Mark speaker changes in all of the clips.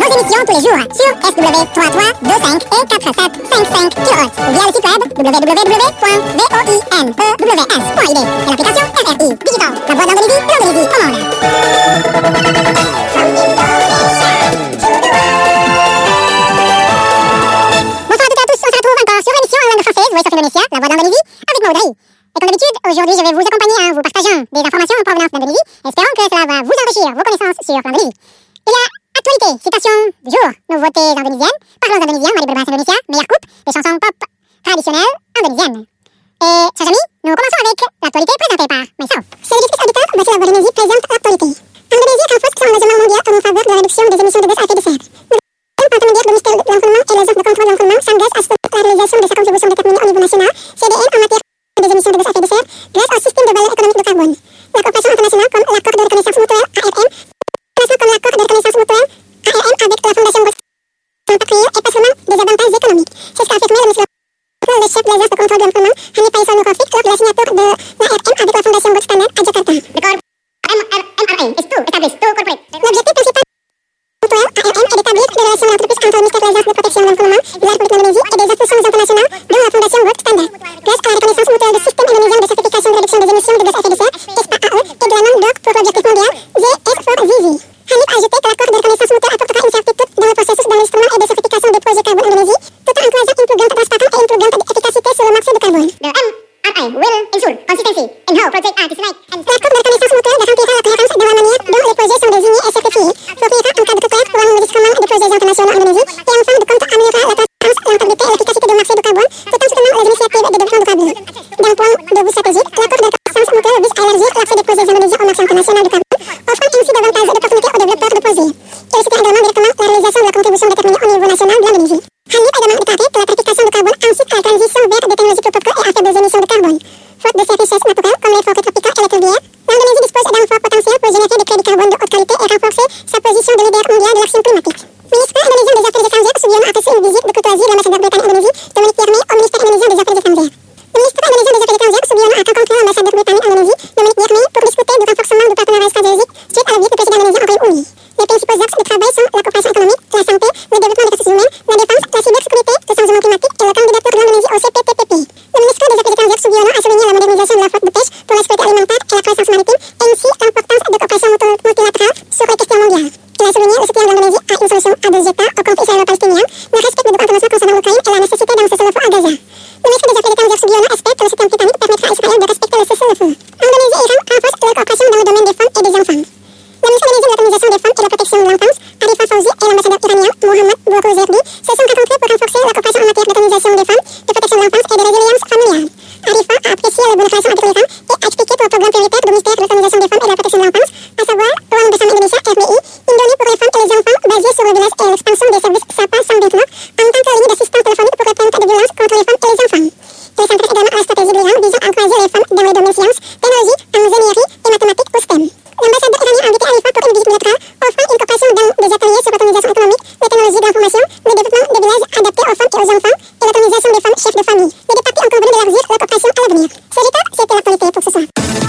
Speaker 1: nos émissions tous les jours sur SW3325 et 4755 kHz ou via le site web www.voinews.id et l'application RRI Digital, la voix d'Indonésie, l'Indonésie au monde. Bonsoir à toutes et à tous, on se retrouve encore sur l'émission en langue française Voice of Indonesia, la voix d'Indonésie, avec Maud Rai. Et comme d'habitude, aujourd'hui je vais vous accompagner en vous partageant des informations en provenance d'Indonésie, espérons que cela va vous enrichir vos connaissances sur l'Indonésie. Il y a actualité, citation du jour, nouveautés indonésiennes, parlons indonésien, mari berbahasa Indonesia, meilleur couple, des chansons pop traditionnelles indonésiennes. Et, chers amis, nous commençons avec l'actualité présentée par myself. Chers auditeurs, voici la voix d'Indonésie présente l'actualité. Indonésie est en force sur l'engagement mondial en faveur de la réduction des émissions de gaz à effet de serre. Le partenariat du ministère de l'Environnement et les offres de contrôle de l'environnement s'engagent à soutenir la réalisation de sa contribution déterminée au niveau national, CDN, en matière des émissions de gaz à effet de serre, grâce au système de valeur économique de carbone. La coopération internationale comme l'accord de reconnaissance mutuelle ARM, comme l'accord de reconnaissance mutuelle ARM avec la Fondation Ghost et pas seulement des avantages économiques. C'est ce qu'a affirmé le chef des offres de contrôle de l'environnement, Hani Faisal Nurrafiq, lors de la signature de l'ARM avec la Fondation Gold Standard à Jakarta. MRA is to establish two corporate. L'objectif principal ARM est d'établir des relations d'entreprise entre le ministère des Affaires de protection de l'environnement, de la République d'Indonésie et des institutions internationales, dont la Fondation Gold Standard. Grâce à la reconnaissance mutuelle du système indonésien de certification de réduction des émissions de gaz à effet de serre, SPAE, et de la norme d'or pour l'objectif mondial, ZS4ZZ. Hanif a ajouté que l'accord de reconnaissance mutuelle apportera une certitude dans le processus d'enregistrement et de certification des projets carbone en Indonésie, tout en encourageant une plus grande transparence et une plus grande efficacité sur le marché du carbone. The MRA will ensure consistency in how projects are designed and l'accord de reconnaissance mutuelle garantira la cohérence dans la manière dont les projets sont désignés et certifiés, fournira un cadre clair pour l'enregistrement des projets internationaux en Indonésie et enfin de compte améliorera la transparence, la rentabilité et l'efficacité du marché du carbone, tout en soutenant les initiatives de développement durable. D'un point de vue stratégique, l'accord de reconnaissance mutuelle vise à élargir l'accès des projets indonésiens au marché international du carbone, offrant ainsi davantage d'opportunités aux développeurs de projets. Il soutient également directement la réalisation de la contribution déterminée au niveau national de l'Indonésie. Hanif a également déclaré que la tarification du carbone incite à la transition vers des technologies plus propres et à faibles émissions de carbone. Faute de ses richesses naturelles comme les forêts tropicales et les tourbières, l'Indonésie dispose d'un fort potentiel pour générer des crédits carbone de haute qualité et renforcer sa position de leader mondial de l'action climatique. Ministre indonésien des Affaires étrangères, Sugiono a reçu une visite de courtoisie de l'ambassadeur britannique en Indonésie, Dominique Yermé, au ministère indonésien des Affaires étrangères. Le ministre indonésien des Affaires étrangères, Sugiono, a rencontré l'ambassadeur britannique en Indonésie, Dominique Yermé, pour discuter du renforcement du partenariat stratégique suite à la visite du président indonésien Henry Ouli. Les principaux axes de travail sont la coopération économique, la santé, le développement des ressources humaines, la défense, la cybersécurité, le changement climatique et la candidature de l'Indonésie au CPTPP. Le ministre des Affaires étrangères, Sugiono, a souligné la modernisation de la flotte de pêche pour la sécurité alimentaire et la croissance maritime, et ainsi l'importance de coopération multilatérale sur les questions mondiales. Il a souligné le soutien de l'Indonésie à une solution à deux États au conflit israélo-palestinien, le respect du droit international concernant l'Ukraine et la nécessité d'un cessez-le-feu à Gaza. Le ministre des Affaires étrangères, Sugiono, espère que le soutien britannique permettra à Israël de respecter le cessez-le-feu. Indonésie et Iran renforcent leur coopération dans le domaine des femmes et des enfants. Le ministre indonésien de l'autonomisation des femmes et de la protection de l'enfance, Arifa Fauzi, et l'ambassadeur iranien, Mohammad Bourouzerdi, se sont rencontrés pour renforcer la coopération en matière d'autonomisation des femmes, de protection de l'enfance et de résilience familiale. Arifa a apprécié la bonne relation avec l'Iran et a expliqué pour le programme prioritaire du ministère de l'autonomisation des femmes et de la protection de l'enfance, à savoir Plan de Femme Indonesia RBI, une donnée pour les femmes et les enfants basée sur le village et l'expansion des services SAPA sans vêtements, en tant que ligne d'assistance téléphonique pour répondre à des violences contre les femmes et les enfants. Il s'intéresse également à la stratégie de l'Iran visant à encourager les femmes dans les domaines sciences, technologie, ingénierie et mathématiques ou STEM. L'ambassadeur iranien a invité Arifa pour une visite bilatérale, offrant une coopération dans des ateliers sur l'autonomisation économique, les technologies de l'information, le développement des villages adaptés aux femmes et aux enfants, et l'autonomisation des femmes chefs de famille. Les deux parties ont convenu d'élargir leur coopération à l'avenir. C'était l'actualité pour ce soir.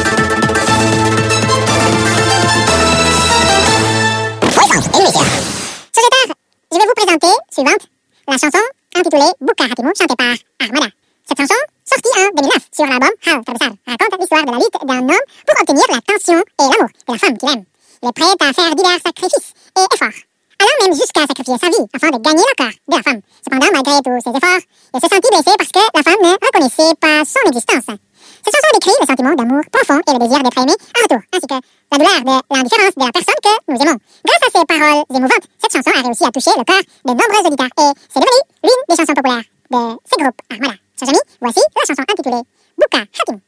Speaker 1: Sociétaire, je vais vous présenter, suivante, la chanson intitulée Buka Hatimu, chantée par Armada. Cette chanson, sortie en 2009 sur l'album Hal Terbesar, raconte l'histoire de la lutte d'un homme pour obtenir l'attention et l'amour de la femme qu'il aime. Il est prêt à faire divers sacrifices et efforts, allant même jusqu'à sacrifier sa vie afin de gagner le cœur de la femme. Cependant, malgré tous ses efforts, il se sentit blessé parce que la femme ne reconnaissait pas son existence. Cette chanson décrit le sentiment d'amour profond et le désir d'être aimé en retour, ainsi que la douleur de l'indifférence de la personne que nous aimons. Grâce à ces paroles émouvantes, cette chanson a réussi à toucher le cœur de nombreux auditeurs et c'est devenu l'une des chansons populaires de ces groupes Armada. Chers amis, voici la chanson intitulée Buka Hatimu.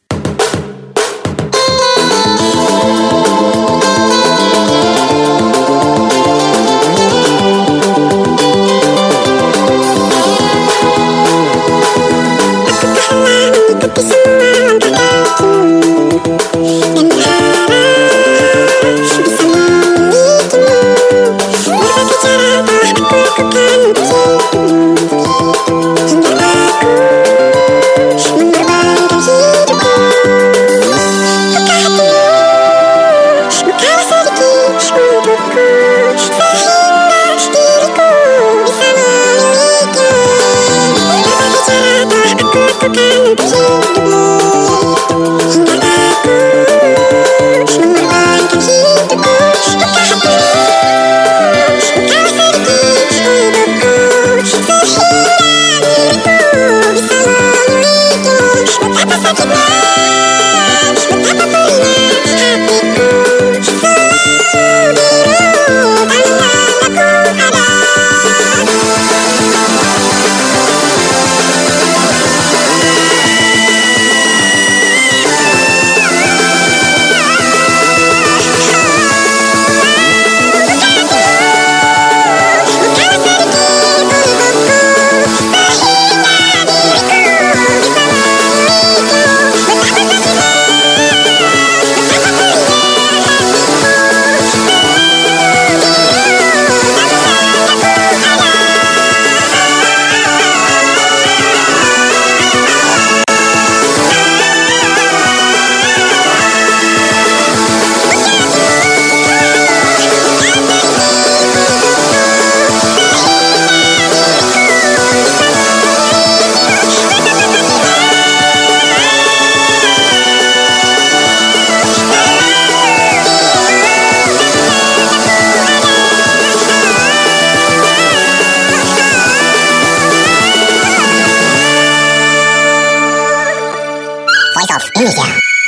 Speaker 1: Inicia.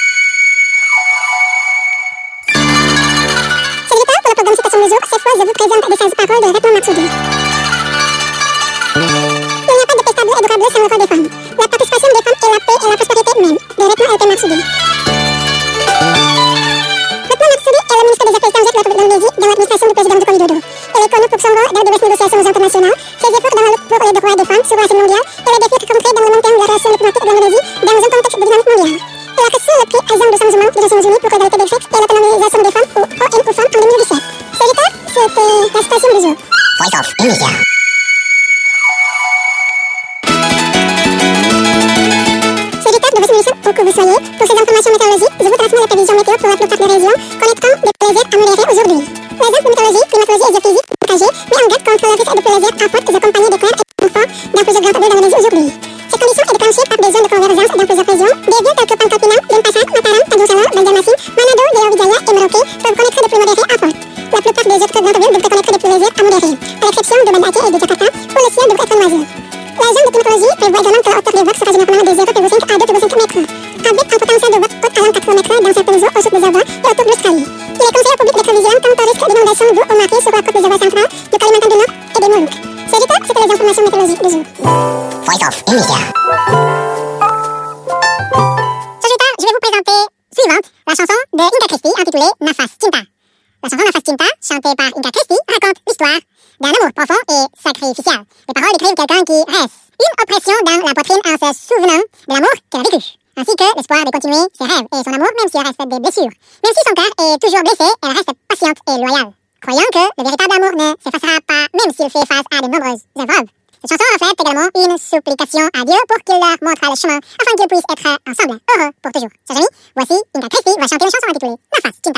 Speaker 1: Serviteur pour le programme Citation du jour, cette fois je vous présente des sages-paroles de Rethman Marsoudi. Il n'y a pas de paix stable et durable sans le rôle des femmes. La participation des femmes est la paix et la prospérité même, de Rethman Marsoudi. Rethman Marsoudi est le ministre des Affaires étrangères de l'Indonésie dans l'administration du président Joko Widodo. Il est connu pour son rôle dans diverses négociations internationales, ses efforts dans la lutte pour les droits des femmes sur la scène mondiale et les défis rencontrés dans le long terme de la relation diplomatique de l'Indonésie dans un contexte de dynamique mondiale. Il a reçu le prix Azam de changement des Nations Unies pour l'égalité des sexes et l'autonomisation des femmes ou ONU Femmes en 2017. Serviteur, c'était la citation du jour. Voice of Inicia. Serviteur de votre mission, où que vous soyez, pour ces informations météorologiques, je vous transmets les prévisions météo pour la plupart des régions, connaîtront des plaisirs à modérer aujourd'hui. Les infos de mythologie, climatologie et géophysique partagées met en garde contre le risque de plaisir en forte accompagné d'éclairs et de confort dans plusieurs grandes villes d'Indonésie aujourd'hui. Cette condition est déclenchée par des zones de convergence dans plusieurs régions. Des villes telles que Pangkalpinang, Denpasar, Mataram, Tanjung Salor, Banjarmasin, Manado, Dewa Wijaya et Merauke peuvent connaître des pluies modérées à fortes. La plupart des autres grandes villes devraient connaître des plaisirs à modérés, à l'exception de Banda Aceh et de Jakarta, où le ciel devrait être noiseux. Les zones de climatologie prévoient également que la hauteur des vagues sera généralement de 0,5 à 2,5 mètres. Avec un potentiel de vagues hautes allant 4 km dans certaines eaux au sud des Java et autour de l'Australie. Il est conseillé au public d'être vigilant quant au risque d'inondation d'eau au marée sur la côte des Java centrale, du Kalimantan du Nord et des Moluques. Serviteur, c'était les informations météorologiques du jour. Voice of Inicia. Serviteur, je vais vous présenter suivante la chanson de Inka Christie intitulée Nafas Cinta. La chanson Nafas Cinta, chantée par Inka Christie, raconte l'histoire d'un amour profond et sacrificiel. Les paroles décrivent quelqu'un qui reste une oppression dans la poitrine en se souvenant de l'amour qu'elle a vécu, ainsi que l'espoir de continuer ses rêves et son amour même s'il reste des blessures. Même si son cœur est toujours blessé, elle reste patiente et loyale, croyant que le véritable amour ne s'effacera pas même s'il fait face à de nombreuses épreuves. Cette chanson reflète également une supplication à Dieu pour qu'il leur montre le chemin afin qu'ils puissent être ensemble, heureux pour toujours. Chers amis, voici Inka Christie va chanter une chanson intitulée Nafas Cinta.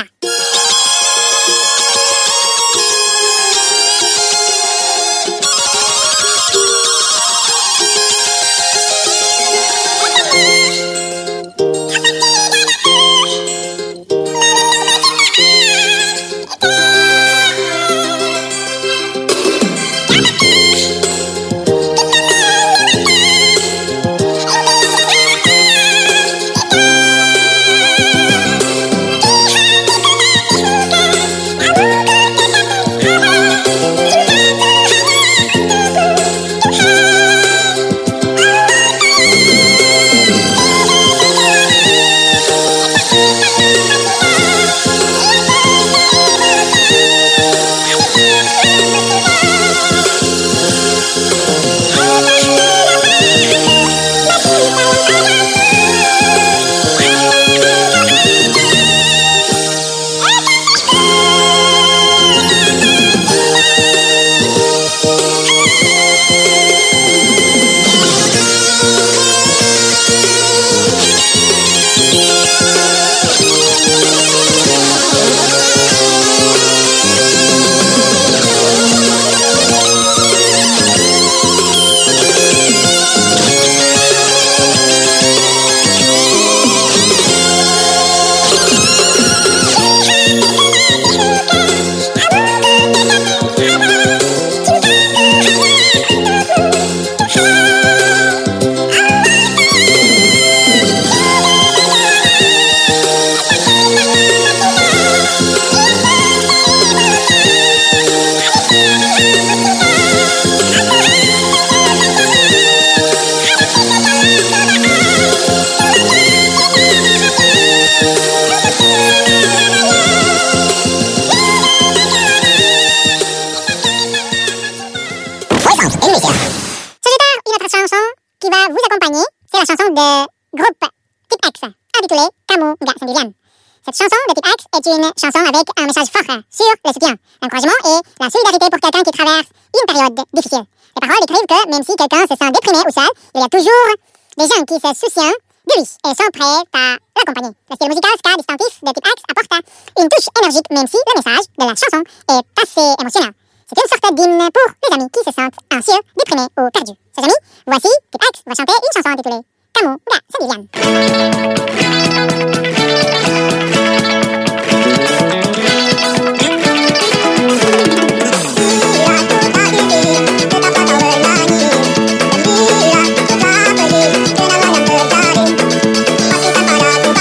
Speaker 1: C'est la chanson de groupe Type X, intitulée Kamu Nggak Sendirian. Cette chanson de Type X est une chanson avec un message fort sur le soutien, l'encouragement et la solidarité pour quelqu'un qui traverse une période difficile. Les paroles décrivent que même si quelqu'un se sent déprimé ou seul, il y a toujours des gens qui se soucient de lui et sont prêts à l'accompagner. Le style musical ska distinctif de Type X apporte une touche énergique même si le message de la chanson est assez émotionnel. C'est une sorte d'hymne pour les amis qui se sentent anxieux, déprimés ou perdus. Chers amis, voici Type X va chanter une chanson intitulée Kamu Nggak Sendirian. Masih tanpa ragu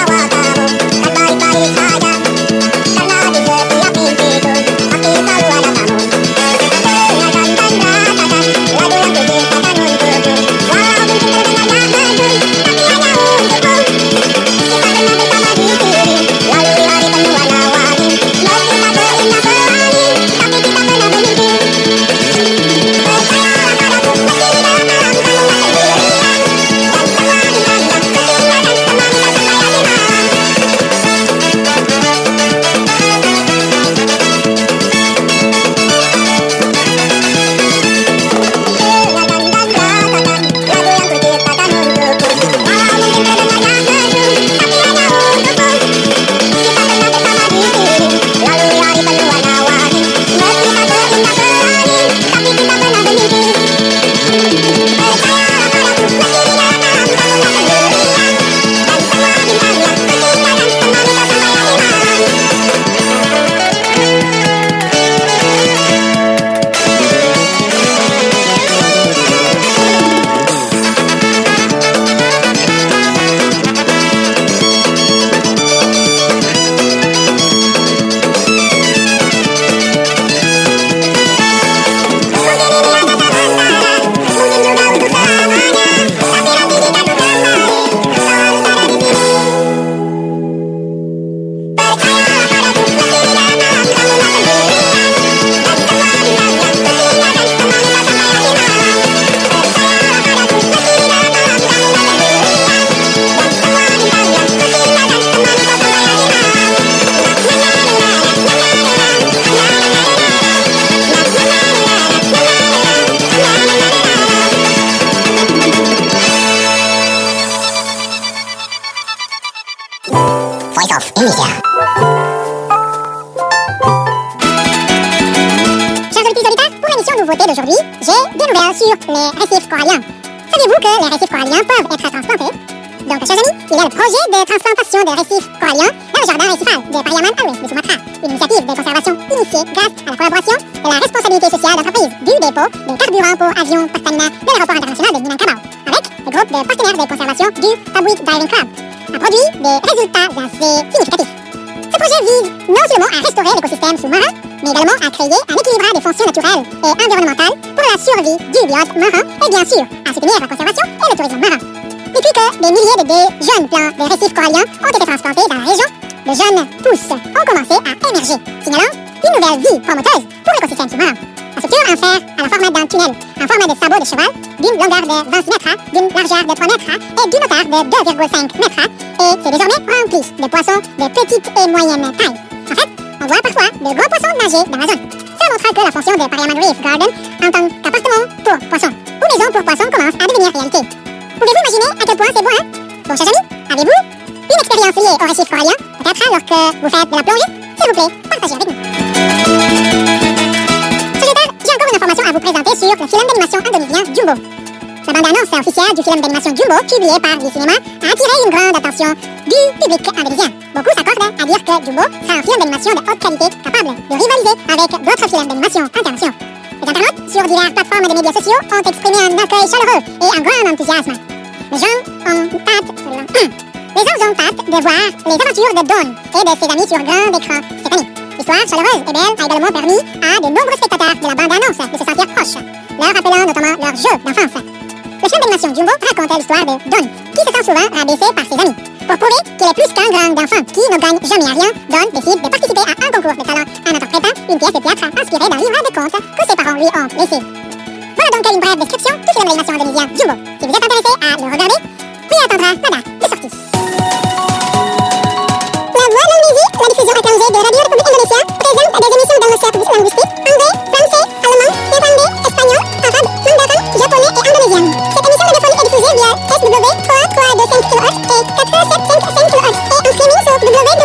Speaker 1: Indonesia. Chers auditeurs, pour l'émission Nouveauté d'aujourd'hui, j'ai des nouvelles sur les récifs coralliens. Saviez-vous que les récifs coralliens peuvent être transplantés? Donc, chers amis, il y a le projet de transplantation des récifs coralliens dans le jardin récifal de Pariaman à l'ouest de Sumatra. Une initiative de conservation initiée grâce à la collaboration de la responsabilité sociale d'entreprise du dépôt des carburants pour avions Pastamina de l'aéroport international de Minangkabau, avec le groupe de partenaires de conservation du Tabouit Diving Club, a produit des résultats assez significatifs. Ce projet vise non seulement à restaurer l'écosystème sous-marin, mais également à créer un équilibre des fonctions naturelles et environnementales pour la survie du biote marin et bien sûr à soutenir la conservation et le tourisme marin. Depuis que des milliers de jeunes plants des récifs coralliens ont été transplantés dans la région, de jeunes pousses ont commencé à émerger, signalant une nouvelle vie promoteuse pour l'écosystème sous-marin. La structure en fer à la forme d'un tunnel, en forme de sabot de cheval, d'une longueur de 26 mètres, d'une largeur de 3 mètres et d'une hauteur de 2,5 mètres, et c'est désormais rempli de poissons de petite et moyenne taille. En fait, on voit parfois de gros poissons nager dans la zone. Cela montre que la fonction de Pariaman Reef Garden en tant qu'appartement pour poissons ou maison pour poissons commence à devenir réalité. Pouvez-vous imaginer à quel point c'est beau, hein? Bon, chers amis, avez-vous une expérience liée au récif corallien, peut-être alors que vous faites de la plongée? S'il vous plaît, partagez avec nous. J'ai encore une information à vous présenter sur le film d'animation indonésien Jumbo. La bande-annonce officielle du film d'animation Jumbo, publié par le cinéma, a attiré une grande attention du public indonésien. Beaucoup s'accordent à dire que Jumbo sera un film d'animation de haute qualité capable de rivaliser avec d'autres films d'animation internationaux. Les internautes sur diverses plateformes de médias sociaux ont exprimé un accueil chaleureux et un grand enthousiasme. Les gens ont hâte de voir les aventures de Dawn et de ses amis sur grand écran cette année. L'histoire chaleureuse et belle a également permis à de nombreux spectateurs de la bande-annonce de se sentir proches, leur rappelant notamment leur jeu d'enfance. Le film d'animation Jumbo racontait l'histoire de Dawn, qui se sent souvent rabaissé par ses amis. Pour prouver qu'il est plus qu'un grand d'enfant qui ne gagne jamais à rien, Dawn décide de participer à un concours de talent en interprétant une pièce de théâtre inspirée d'un livre de contes que ses parents lui ont laissé. Voilà donc une brève description du film d'animation indonésien Jumbo. Si vous êtes intéressé à le regarder, veuillez attendre la date de sortie. La Voix de l'Indonésie, la diffusion interrogée de Radio République Indonésia, présente des émissions dans le cercle linguistique anglais, français, allemand, néerlandais, espagnol, arabe, mandarin, japonais et indonésien. Cette émission radiophonique est diffusée via SW 3325 kHz et 4755 kHz et en streaming sur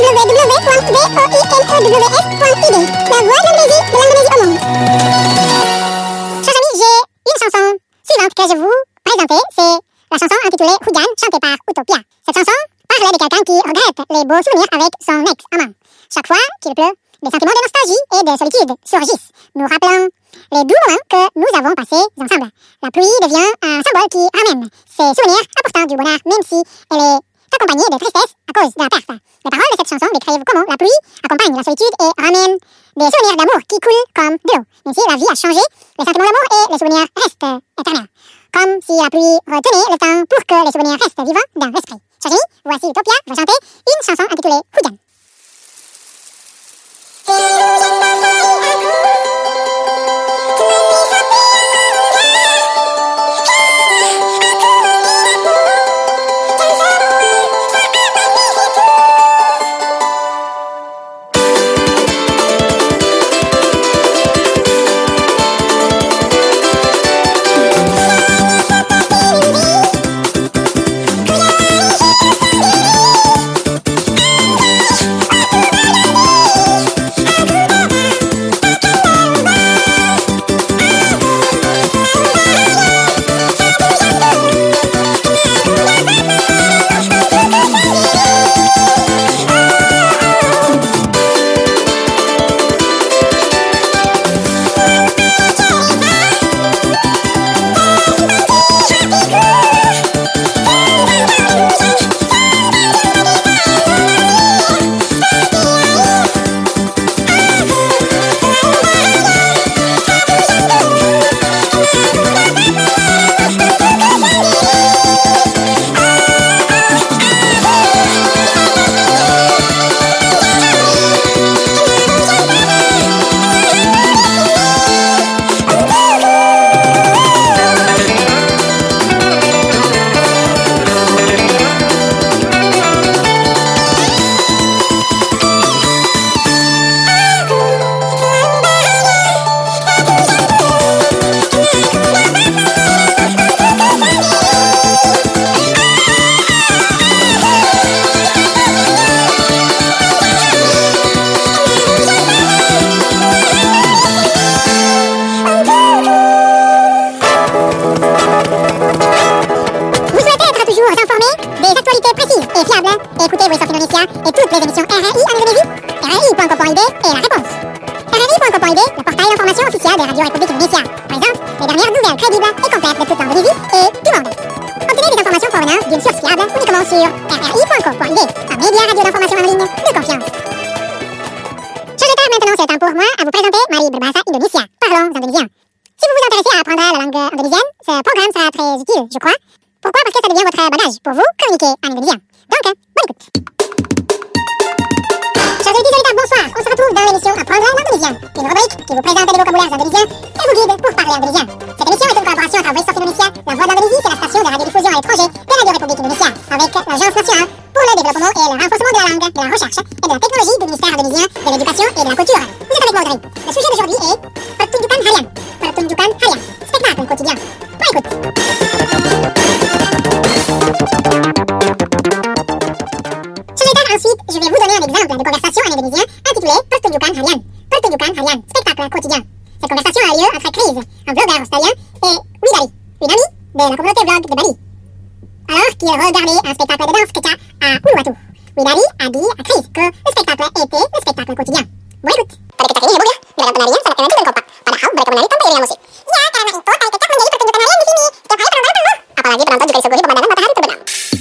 Speaker 1: www.voinews.id. La Voix de l'Indonésie au monde. Chers amis, j'ai une chanson suivante que je vous présenter. C'est la chanson intitulée Hujan, chantée par Utopia. Cette chanson parle de quelqu'un qui regrette les beaux souvenirs avec son ex-amant. Chaque fois qu'il pleut, des sentiments de nostalgie et de solitude surgissent, nous rappelant les doux moments que nous avons passés ensemble. La pluie devient un symbole qui ramène ces souvenirs apportant du bonheur, même si elle est accompagnée de tristesse à cause de la perte. Les paroles de cette chanson décrivent comment la pluie accompagne la solitude et ramène des souvenirs d'amour qui coulent comme de l'eau. Même si la vie a changé, les sentiments d'amour et les souvenirs restent éternels. Comme si la pluie retenait le temps pour que les souvenirs restent vivants dans l'esprit. Chers amis, voici Utopia va chanter une chanson intitulée Hujan. et écoutez Voice of Indonesia et toutes les émissions RRI en Indonésie. RRI.com.id est la réponse. RRI.com.id, le portail d'information officiel des radios République Indonésia, présente les dernières nouvelles crédibles et complètes de toute l'Indonésie et du monde. Obtenez des informations provenant d'une source fiable uniquement sur RRI.com.id, un média radio d'information en ligne de confiance. Chers auditeurs, maintenant c'est le temps pour moi à vous présenter Mari Berbahasa Indonesia. Parlons indonésien. Si vous vous intéressez à apprendre la langue indonésienne, ce programme sera très utile, je crois. Pourquoi? Parce que ça devient votre bagage pour vous communiquer en indonésien. Donc, bonne écoute. Chers auditeurs, bonsoir. On se retrouve dans l'émission Apprendre l'indonésien, une rubrique qui vous présente des vocabulaires indonésiens et vous guide pour parler indonésien. Cette émission est une collaboration entre Voice of Indonesia, la voix d'Indonésie, c'est la station de radiodiffusion à l'étranger de Radio République Indonésia, avec l'Agence nationale pour le développement et le renforcement de la langue, de la recherche et de la technologie du ministère indonésien de l'Éducation et de la Culture. Vous êtes avec moi, Audrey. Le sujet d'aujourd'hui est Pertunjukan Harian. Pertunjukan Harian, spectacle quotidien. Bonne écoute. Ensuite, je vais vous donner un exemple de conversation en indonésien intitulé Pertunjukan Harian. Pertunjukan Harian, spectacle quotidien. Cette conversation a lieu entre Chris, un blogueur australien, et Widari, une amie de la communauté blog de Bali, alors qu'il regardait un spectacle de danse Keca à Uluwatu. Widari a dit à Chris que le spectacle était le spectacle quotidien. Bonne écoute. Pada keca ini heboh ya, dengan penarian sangat energi dan kompak. Padahal mereka menari tanpa iringan musik. Ya, karena itu tari kecak menjadi pertunjukan harian di sini. Setiap hari penonton penuh. Apalagi penonton juga disuguhi pemandangan matahari terbenam.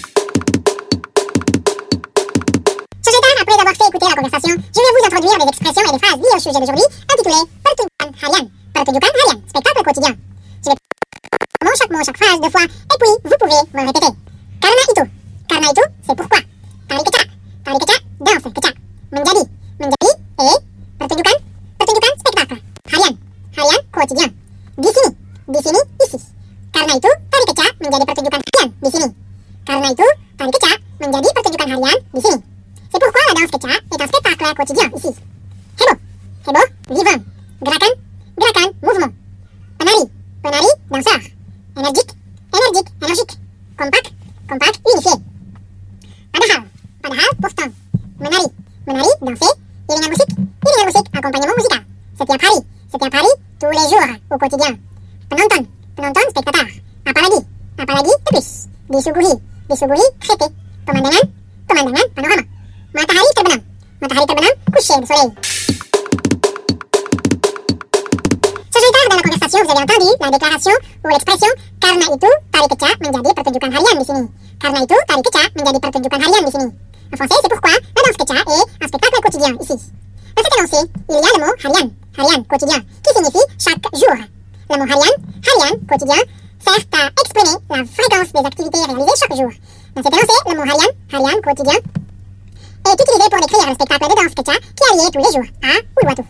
Speaker 1: Après avoir fait écouter la conversation, je vais vous introduire des expressions et des phrases liées au sujet d'aujourd'hui, intitulées Pertunjukan Harian. Pertunjukan Harian, spectacle quotidien. Je vais chaque mot, chaque phrase deux fois, et puis vous pouvez me répéter. Karena itu. Karena itu, c'est pourquoi. Tari keca. Tari keca, danse keca. Menjadi. Menjadi, et pertunjukan. Pertunjukan, spectacle. Harian. Harian, quotidien. Di sini. Di sini, ici. Karena itu, tari keca menjadi pertunjukan harian di sini. Karena itu, tari keca menjadi pertunjukan harian di sini. C'est pourquoi la danse keca est un spectacle quotidien ici. Hebo. Hebo, vivant. Gerakan. Gerakan, mouvement. Penari. Penari, danseur. Énergique. Énergique, énergique. Compact. Compact, unifié. Padahal. Padahal, pourtant. Menari. Menari, danser. Iringan musik. Iringan musik, accompagnement musical. Setiap hari. Setiap hari, tous les jours, au quotidien. Penonton. Penonton, spectateur. Apalagi. Apalagi, de plus. Disuguhi. Disuguhi, traité. Pemandangan. Pemandangan, panorama. Matahari terbenam. Matahari terbenam, coucher du soleil. Chers auditeurs, dans la conversation, vous avez entendu la déclaration ou l'expression Karena itu tari keca menjadi pertunjukan harian di sini. Karena itu tari keca menjadi pertunjukan harian di sini. En français, c'est pourquoi la danse keca est un spectacle quotidien ici. Dans cet énoncé, il y a le mot harian, harian, quotidien, qui signifie chaque jour. Le mot harian, harian, quotidien, sert à exprimer la fréquence des activités réalisées chaque jour. Dans cet énoncé, le mot harian, harian, quotidien, est utilisé pour décrire le spectacle de danse keca qui a lieu tous les jours à Uluwatu.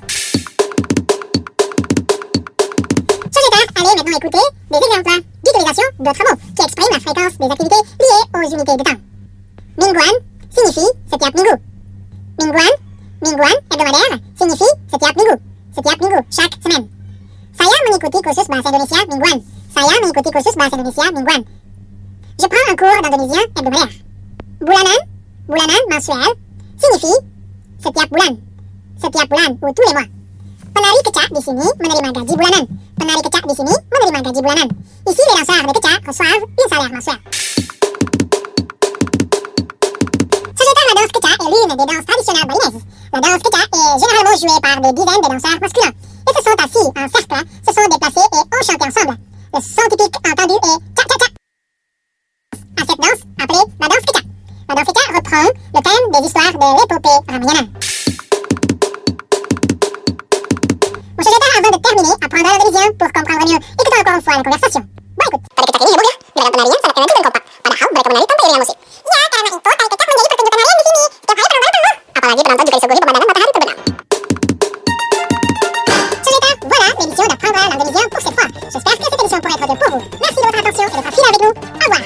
Speaker 1: Chers auditeurs, allez maintenant écouter des exemples d'utilisation d'autres mots qui expriment la fréquence des activités liées aux unités de temps. Mingguan signifie setiap minggu. Mingguan, mingguan hebdomadaire signifie setiap minggu. Setiap minggu, chaque semaine. Saya mengikuti kursus bahasa Indonesia mingguan. Saya mengikuti kursus bahasa Indonesia mingguan. Je prends un cours d'indonésien hebdomadaire. Bulanan, bulanan mensuel signifie setiap bulan ou tous les mois. Penari keca di sini menerima gaji bulanan. Penari keca di sini menerima gaji bulanan. Ici, les danseurs de keca reçoivent un salaire mensuel. La danse keca est l'une des danses traditionnelles balinaises. La danse keca est généralement jouée par des dizaines de danseurs masculins. Ils se sont assis en cercle, se sont déplacés et ont chanté ensemble. Le son typique entendu est cha-cha-cha. À cette danse, appelée la danse keca. La danse keca reprend le thème des histoires de l'épopée ramayana. Mon cher Jetta, avant de terminer, apprendre l'indonésien pour comprendre mieux. Écoutons encore une fois la conversation. Bonne écoute. Tari kecak ini heboh ya, dengan penarian sangat energi dan kompak. Padahal mereka menari tanpa iringan musik. Ya, karena itu tari kecak menjadi pertunjukan harian di sini. Setiap hari penonton penuh. Apalagi penonton juga disuguhi pemandangan matahari terbenam. Chers Jetta, voilà l'émission d'apprendre l'indonésien pour cette fois. J'espère que cette émission pourra être de pour vous. Merci de votre attention et d'être fidèle avec nous. Au revoir.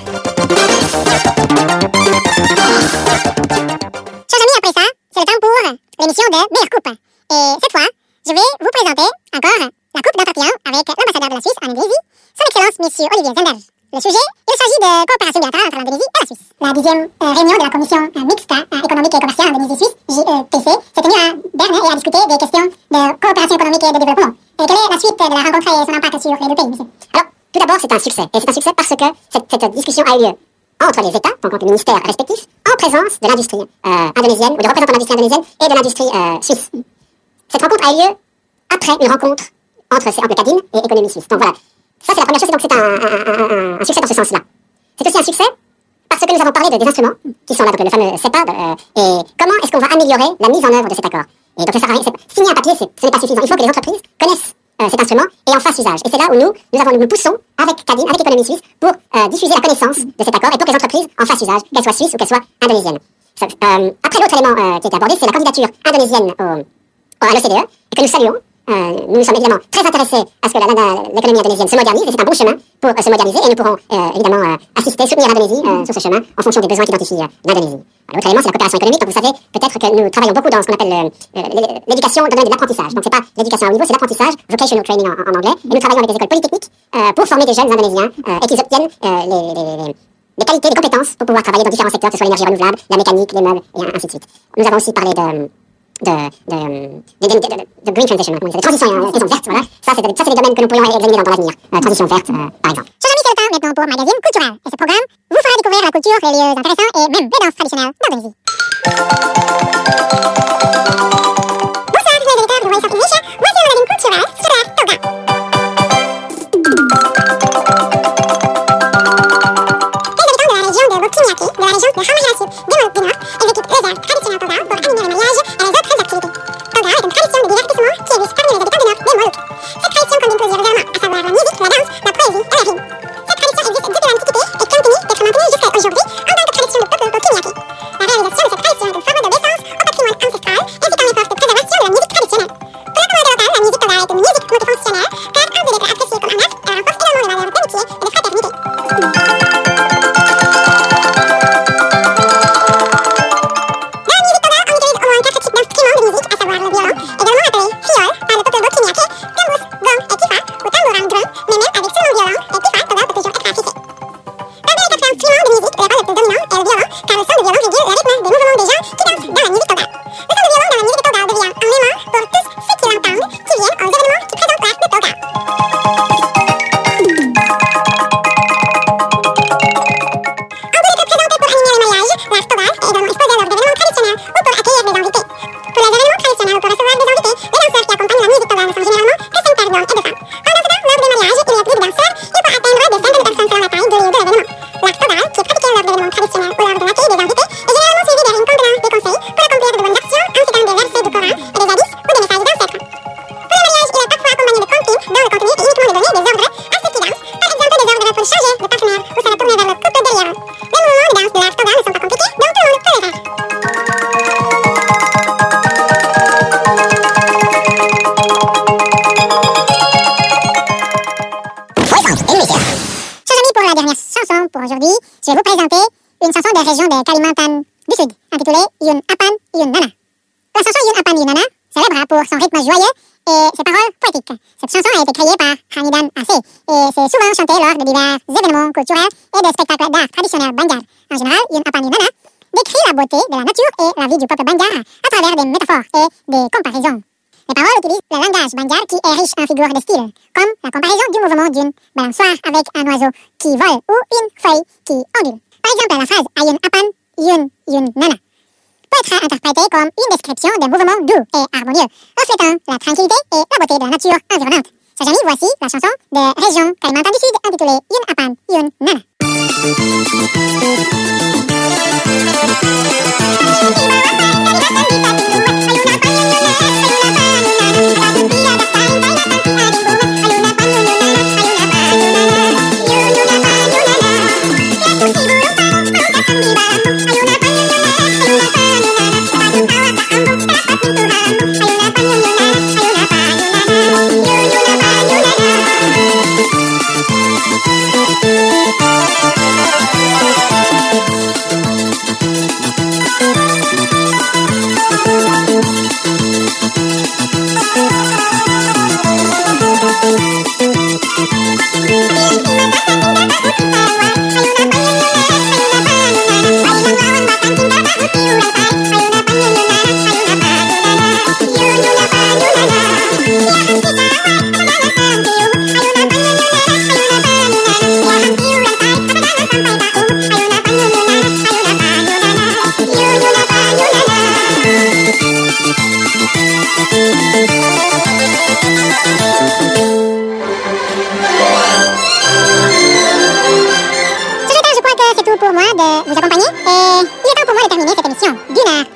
Speaker 1: Chers amis, après ça, c'est le temps pour l'émission de Meilleure Coupe. Et cette fois, je vais vous présenter encore la coupe d'entretien avec l'ambassadeur de la Suisse en Indonésie, son Excellence Monsieur Olivier Zender. Le sujet, il s'agit de coopération bilatérale entre l'Indonésie et la Suisse. La 10e réunion de la Commission mixte économique et commerciale Indonésie-Suisse, JEPC, s'est tenue à Berne et a discuté des questions de coopération économique et de développement. Et quelle est la suite de la rencontre et son impact sur les deux pays, monsieur?
Speaker 2: Alors, tout d'abord, c'est un succès. Et c'est un succès parce que cette discussion a eu lieu
Speaker 1: entre les États, donc entre les ministères respectifs, en présence de l'industrie indonésienne, ou de représentants de l'industrie indonésienne et de l'industrie suisse. Cette rencontre a eu lieu après une rencontre entre Cadine et Économie Suisse. Donc voilà, ça c'est la première chose, et donc c'est un succès dans ce sens-là. C'est aussi un succès parce que nous avons parlé des instruments, qui sont là, donc le fameux CEPA, et comment est-ce qu'on va améliorer la mise en œuvre de cet accord. Et donc ça sert à rien, signer un papier, ce n'est pas suffisant, il faut que les entreprises connaissent cet instrument et en fassent usage. Et c'est là où nous poussons avec Cadine, avec Économie Suisse, pour diffuser la connaissance de cet accord et pour que les entreprises en fassent usage, qu'elles soient suisses ou qu'elles soient indonésiennes. Après, l'autre élément qui a été abordé, c'est la candidature indonésienne à l'OCDE, et que nous saluons. Nous sommes évidemment très intéressés à ce que l'économie indonésienne se modernise, et c'est un bon chemin pour se moderniser, et nous pourrons évidemment assister, soutenir l'Indonésie sur ce chemin en fonction des besoins qu'identifie l'Indonésie. L'autre élément, c'est la coopération économique. Donc vous savez peut-être que nous travaillons beaucoup dans ce qu'on appelle l'éducation dans le domaine de l'apprentissage. Donc c'est pas l'éducation à haut niveau, c'est l'apprentissage, vocational training en anglais, et nous travaillons avec des écoles polytechniques pour former des jeunes Indonésiens et qu'ils obtiennent les qualités, les compétences pour pouvoir travailler dans différents secteurs, que ce soit l'énergie renouvelable, la mécanique, les meubles, et ainsi de suite. Nous avons aussi parlé de green transition, de transition verte, voilà. Ça c'est des domaines que nous pourrions examiner dans l'avenir. Transition verte, par exemple. Chers amis, c'est le temps maintenant pour Magazine Culturel. Et ce programme vous fera découvrir la culture, les lieux intéressants et même les danses traditionnelles d'Indonésie. Bonsoir, les auditeurs de Voice of Indonesia. Voici le Magazine Culturel sur la Toga. Les habitants de la région de Bukit-Miyake, de la région de Hamaharasit, du Nord, exécutent les airs traditionnels Toga pour animer le mariage et les autres activités. Toga est une tradition de divertissement qui existe parmi les habitants du Nord des Moluques. Cette tradition combine plusieurs éléments, à savoir la musique, la danse, la poésie et la rime. Cette tradition existe depuis l'Antiquité et continue d'être maintenue jusqu'à aujourd'hui en tant que tradition du peuple Bukit-Miyake. La réalisation de cette tradition est une forme d'obéissance au patrimoine ancestral, incitant l'effort de préservation de la musique traditionnelle. Pour la communauté locale, la musique Toga est une musique multifonctionnelle, car en plus d'être appréciée comme un art, elle renforce également les valeurs d'amitié et de fraternité. Je vais vous présenter une chanson des régions de Kalimantan du Sud, intitulée Yun Apan Yun Nana. La chanson Yun Apan Yun Nana célèbre pour son rythme joyeux et ses paroles poétiques. Cette chanson a été créée par Hamidan Aceh et c'est souvent chantée lors de divers événements culturels et de spectacles d'art traditionnels Banjar. En général, Yun Apan Yun Nana décrit la beauté de la nature et la vie du peuple Banjar à travers des métaphores et des comparaisons. Les paroles utilisent le langage Banjar qui est riche en figures de style, comme la comparaison du mouvement d'une balançoire avec un oiseau qui vole ou une feuille qui ondule. Par exemple, la phrase Ayun Apan Yun Yun Nana peut être interprétée comme une description d'un mouvement doux et harmonieux, reflétant la tranquillité et la beauté de la nature environnante. Chers amis, voici la chanson de région Kalimantan du Sud intitulée Yun Apan Yun Nana.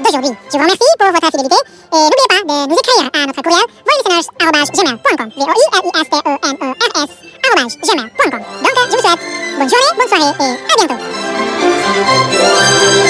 Speaker 1: d'aujourd'hui. Je vous remercie pour votre fidélité et n'oubliez pas de nous écrire à notre courriel voilisteners@gmail.com. voilisteners@gmail.com. Donc, je vous souhaite bonne journée, bonne soirée et à bientôt.